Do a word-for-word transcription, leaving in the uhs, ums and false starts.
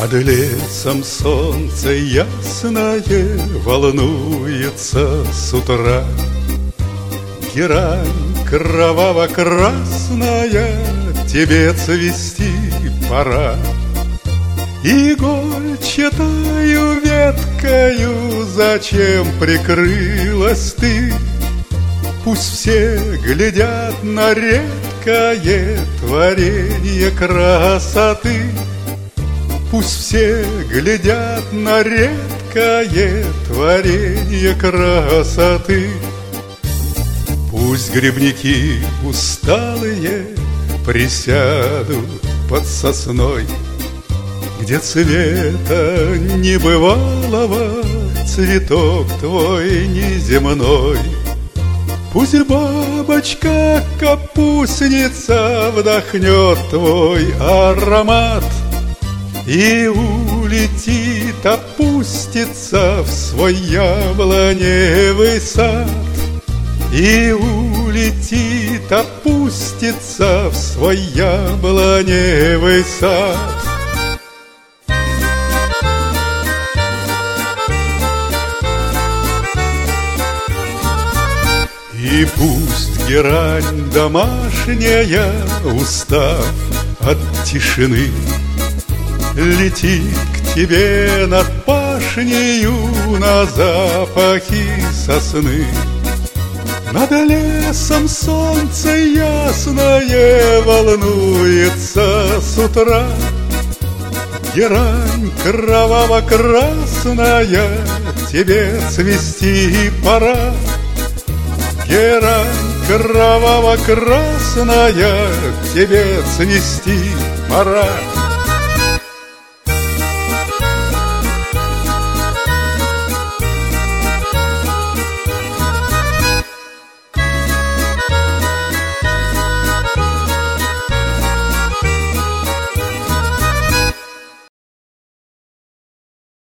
Над лесом солнце ясное волнуется с утра. Герань кроваво-красная, тебе цвести пора. Игольчатою веткою зачем прикрылась ты? Пусть все глядят на редкое творение красоты. Пусть все глядят на редкое творение красоты. Пусть грибники усталые присядут под сосной, где цвета небывалого цветок твой неземной. Пусть бабочка-капустница вдохнет твой аромат и улетит, опустится в свой яблоневый сад. И улетит, опустится в свой яблоневый сад. И пусть герань домашняя, устав от тишины, летит к тебе над пашнею на запахи сосны. Над лесом солнце ясное волнуется с утра. Герань кроваво-красная, тебе цвести пора. Герань кроваво-красная, тебе цвести пора.